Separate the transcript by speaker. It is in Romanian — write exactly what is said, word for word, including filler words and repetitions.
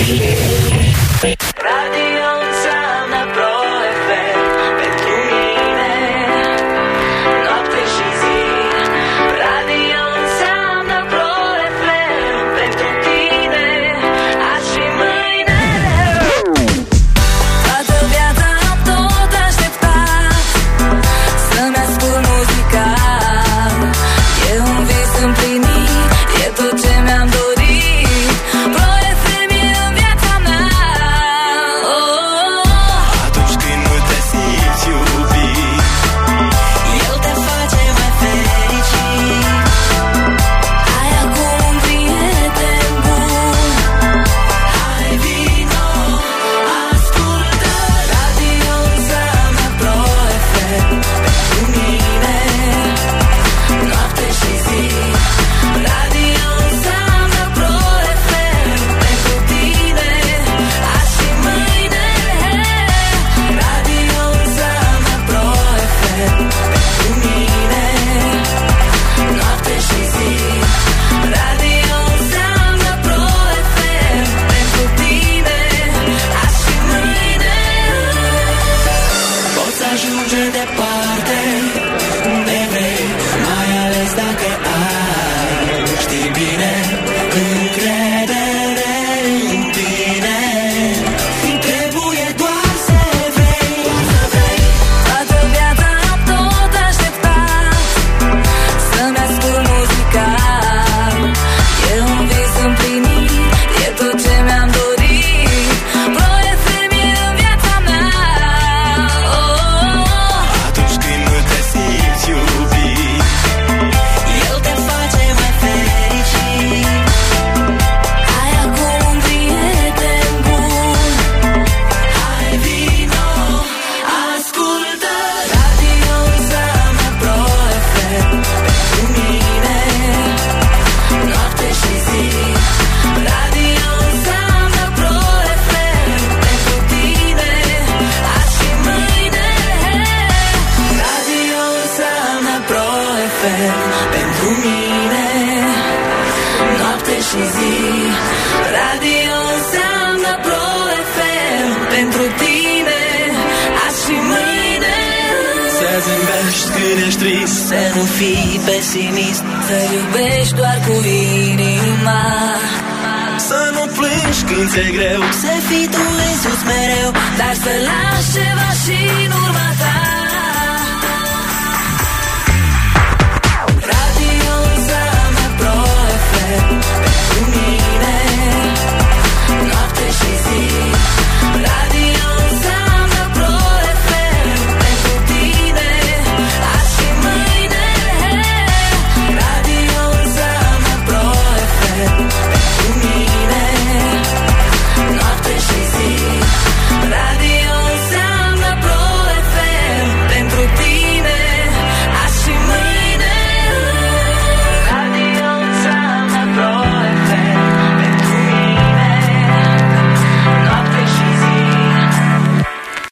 Speaker 1: Radio înseamnă Pro F M pentru mine, noapte și zi. Radio înseamnă Pro F M pentru tine, azi și mâine. Toată viața am tot așteptat să-mi ascult muzica. E un vis împlinit, e tot ce mi-am dorit. Pro F M e în viața mea. Oh,
Speaker 2: atunci când nu te simți iubit,
Speaker 1: el te face mai fericit. Ai acum un prieten bun. Hai vino, ascultă. Radio înseamnă Pro F M pentru mine, noapte și zi. Radio înseamnă Pro F M pentru tine, azi și mâine. Radio înseamnă Pro F M pentru mine, noapte și zi. Radio înseamnă Pro F M pentru tine, azi și mâine. Poți ajunge departe unde vrei, mai ales dacă ai, știi bine, încredere în tine. Trebuie doar să vrei, să vrei. Toată viața am tot așteptat să-mi ascult muzica. E un vis împlinit, e tot ce mi-am dorit. Pro F M e în viața mea. Oh,
Speaker 2: atunci când nu te simți iubit,
Speaker 1: el te face mai fericit. Ai acum un prieten bun. Hai vino, ascultă. Radio înseamnă Pro F M pentru mine, noapte și zi. Radio înseamnă Pro F M pentru tine, azi și mâine. Radio înseamnă Pro F M pentru mine, noapte și zi. Radio înseamnă Pro F M pentru tine, azi și mâine.
Speaker 2: să zâmbești când ești trist,
Speaker 1: Să nu fii pesimist, să iubești doar cu inima.
Speaker 2: să nu plângi când ți-e greu,
Speaker 1: Să fii tu însuți mereu, dar să lași ceva și în urma ta. Radio înseamnă Pro F M pentru mine,